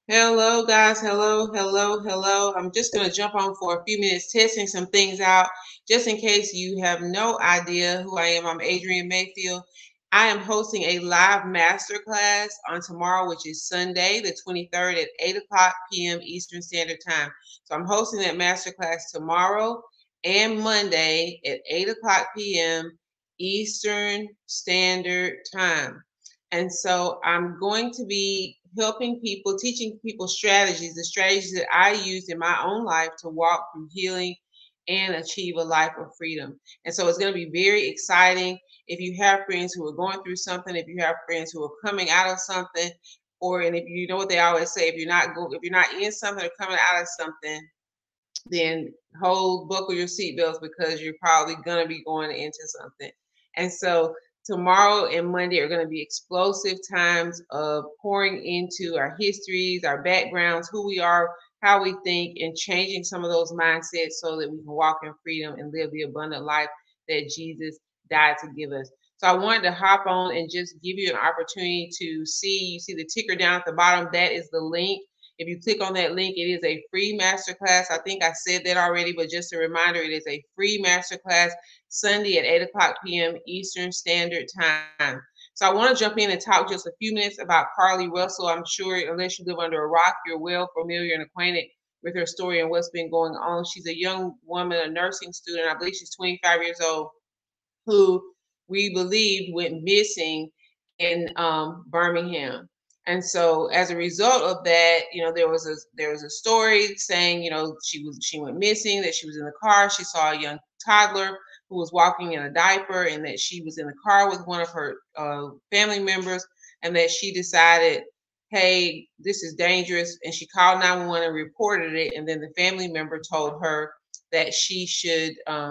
Hello, guys. Hello, hello, hello. I'm just going to jump on for a few minutes, testing some things out, just in case you have no idea who I am. I'm Adrienne Mayfield. I am hosting a live masterclass on tomorrow, which is Sunday, the 23rd at 8 o'clock p.m. Eastern Standard Time. So I'm hosting that masterclass tomorrow and Monday at 8 o'clock p.m. Eastern Standard Time. And so I'm going to be helping people, teaching people strategies, the strategies that I used in my own life to walk through healing and achieve a life of freedom. And so it's going to be very exciting. If you have friends who are going through something, if you have friends who are coming out of something, or and if you know what they always say, if you're not in something or coming out of something, then buckle your seatbelts because you're probably going to be going into something. And so tomorrow and Monday are going to be explosive times of pouring into our histories, our backgrounds, who we are, how we think, and changing some of those mindsets so that we can walk in freedom and live the abundant life that Jesus died to give us. So I wanted to hop on and just give you an opportunity to see. You see the ticker down at the bottom. That is the link. If you click on that link, it is a free masterclass. I think I said that already, but just a reminder, it is a free masterclass Sunday at 8 o'clock p.m. Eastern Standard Time. So I want to jump in and talk just a few minutes about Carlee Russell. I'm sure, unless you live under a rock, you're well familiar and acquainted with her story and what's been going on. She's a young woman, a nursing student. I believe she's 25 years old, who we believed went missing in Birmingham. And so as a result of that, there was a story saying, she went missing, that she was in the car, she saw a young toddler who was walking in a diaper, and that she was in the car with one of her family members, and that she decided, hey, this is dangerous, and she called 911 and reported it, and then the family member told her that she should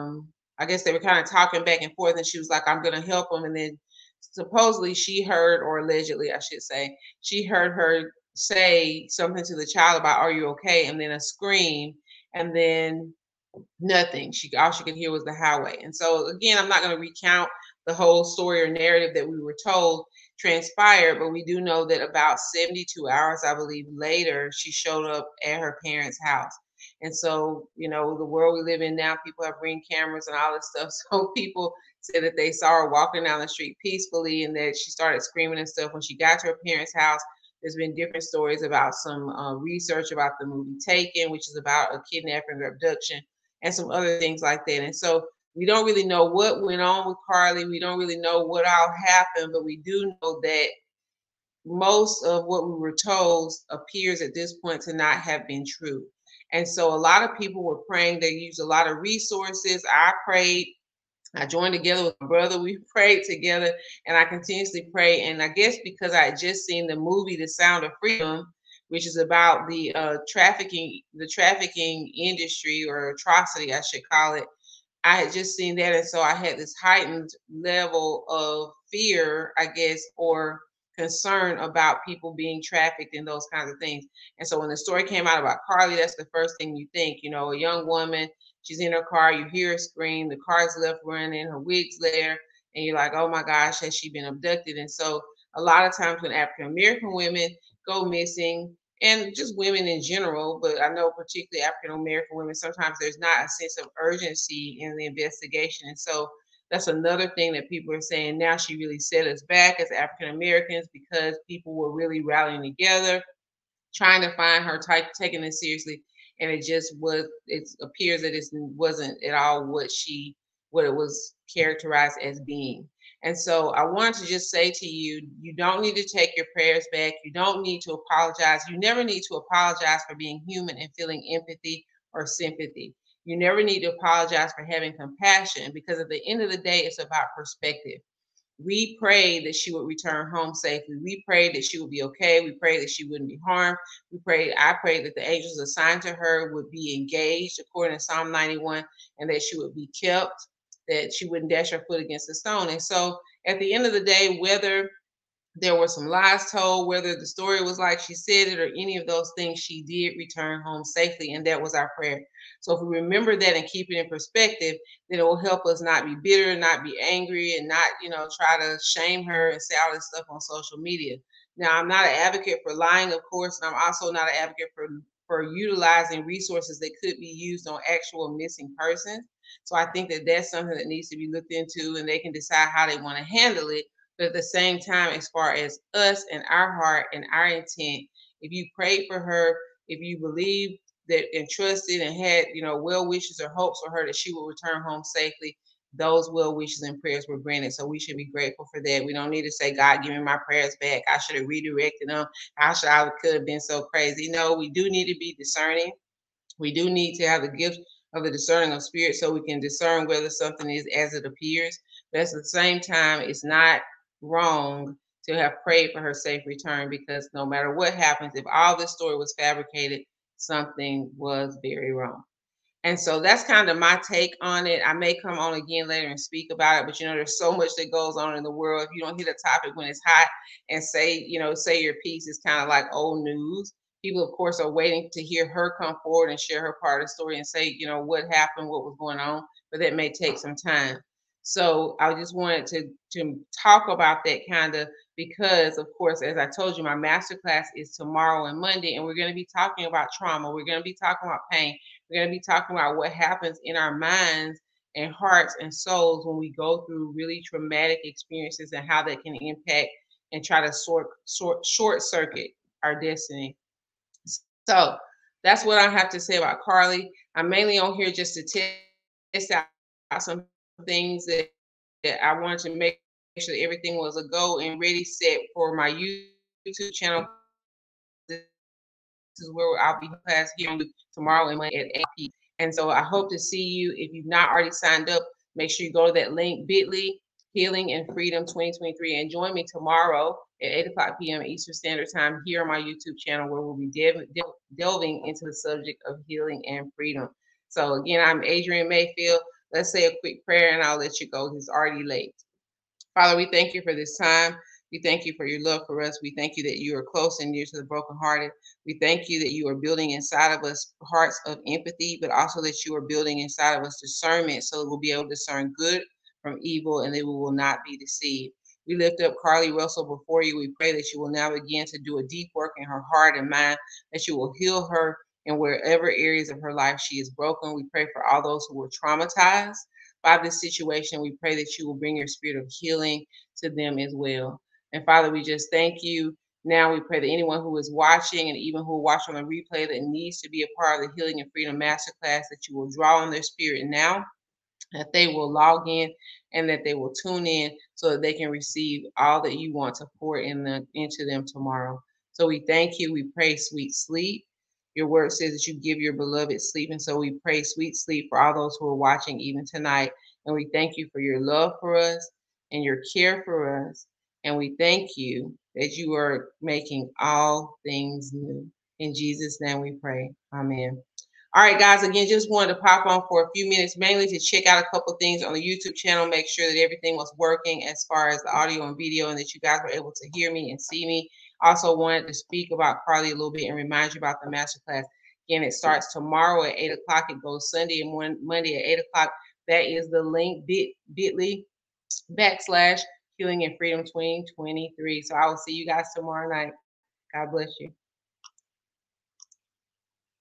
I guess they were kind of talking back and forth, and she was like, I'm going to help him. And then supposedly she heard, or allegedly, I should say, she heard her say something to the child about, are you okay? And then a scream, and then nothing. All she could hear was the highway. And so again, I'm not going to recount the whole story or narrative that we were told transpired, but we do know that about 72 hours, I believe, later, she showed up at her parents' house. And so, the world we live in now, people have ring cameras and all this stuff. So people said that they saw her walking down the street peacefully, and that she started screaming and stuff when she got to her parents' house. There's been different stories about some research about the movie Taken, which is about a kidnapping or abduction, and some other things like that. And so we don't really know what went on with Carlee. We don't really know what all happened, but we do know that most of what we were told appears at this point to not have been true. And so a lot of people were praying. They used a lot of resources. I prayed. I joined together with my brother. We prayed together, and I continuously pray. And I guess because I had just seen the movie The Sound of Freedom, which is about the trafficking industry, or atrocity, I should call it. I had just seen that, and so I had this heightened level of fear, I guess, or concern about people being trafficked and those kinds of things. And so when the story came out about Carlee, that's the first thing you think, a young woman, she's in her car, you hear her scream, the car's left running, her wig's there, and you're like, oh my gosh, has she been abducted? And so a lot of times when African American women go missing, and just women in general, but I know particularly African American women, sometimes there's not a sense of urgency in the investigation. And so that's another thing that people are saying now. She really set us back as African Americans because people were really rallying together, trying to find her, taking it seriously. And it appears that it wasn't at all what it was characterized as being. And so I wanted to just say to you, you don't need to take your prayers back. You don't need to apologize. You never need to apologize for being human and feeling empathy or sympathy. You never need to apologize for having compassion, because at the end of the day, it's about perspective. We prayed that she would return home safely. We prayed that she would be okay. We prayed that she wouldn't be harmed. I prayed that the angels assigned to her would be engaged according to Psalm 91, and that she would be kept, that she wouldn't dash her foot against a stone. And so at the end of the day, whether there were some lies told, whether the story was like she said it or any of those things, she did return home safely, and that was our prayer. So if we remember that and keep it in perspective, then it will help us not be bitter, not be angry, and not, try to shame her and say all this stuff on social media. Now, I'm not an advocate for lying, of course, and I'm also not an advocate for utilizing resources that could be used on actual missing persons. So I think that that's something that needs to be looked into, and they can decide how they want to handle it. But at the same time, as far as us and our heart and our intent, if you prayed for her, if you believed that and trusted and had, well wishes or hopes for her that she will return home safely, those well wishes and prayers were granted. So we should be grateful for that. We don't need to say, God, give me my prayers back. I should have redirected them. How should I could have been so crazy? No, we do need to be discerning. We do need to have the gift of the discerning of spirit so we can discern whether something is as it appears. But at the same time, it's not wrong to have prayed for her safe return, because no matter what happens, if all this story was fabricated, something was very wrong. And so that's kind of my take on it. I may come on again later and speak about it, but there's so much that goes on in the world. If you don't hit a topic when it's hot and say your piece, is kind of like old news. People, of course, are waiting to hear her come forward and share her part of the story and say, what happened, what was going on, but that may take some time. So I just wanted to talk about that kind of, because of course, as I told you, my masterclass is tomorrow and Monday, and we're going to be talking about trauma. We're going to be talking about pain. We're going to be talking about what happens in our minds and hearts and souls when we go through really traumatic experiences, and how that can impact and try to short circuit our destiny. So that's what I have to say about Carly. I'm mainly on here just to test out some things that I wanted to make sure that everything was a go and ready, set for my YouTube channel. This is where I'll be class here tomorrow and Monday at 8 p.m. And so I hope to see you. If you've not already signed up, make sure you go to that link, bit.ly, Healing and Freedom 2023, and join me tomorrow at 8 o'clock p.m. Eastern Standard Time here on my YouTube channel, where we'll be delving into the subject of healing and freedom. So again, I'm Adrienne Mayfield. Let's say a quick prayer and I'll let you go. It's already late. Father, we thank you for this time. We thank you for your love for us. We thank you that you are close and near to the brokenhearted. We thank you that you are building inside of us hearts of empathy, but also that you are building inside of us discernment, so that we'll be able to discern good from evil and that we will not be deceived. We lift up Carly Russell before you. We pray that you will now begin to do a deep work in her heart and mind, that you will heal her in wherever areas of her life she is broken. We pray for all those who were traumatized by this situation. We pray that you will bring your spirit of healing to them as well. And Father, we just thank you. Now we pray that anyone who is watching, and even who will watch on the replay, that needs to be a part of the Healing and Freedom Masterclass, that you will draw on their spirit now, that they will log in and that they will tune in so that they can receive all that you want to pour into them tomorrow. So we thank you. We pray sweet sleep. Your word says that you give your beloved sleep. And so we pray sweet sleep for all those who are watching even tonight. And we thank you for your love for us and your care for us. And we thank you that you are making all things new. In Jesus' name we pray. Amen. All right, guys, again, just wanted to pop on for a few minutes, mainly to check out a couple of things on the YouTube channel, make sure that everything was working as far as the audio and video, and that you guys were able to hear me and see me. Also wanted to speak about Carly a little bit and remind you about the masterclass. Again, it starts tomorrow at 8 o'clock. It goes Sunday and Monday at 8 o'clock. That is the link, bit.ly / Healing and Freedom 2023. So I will see you guys tomorrow night. God bless you.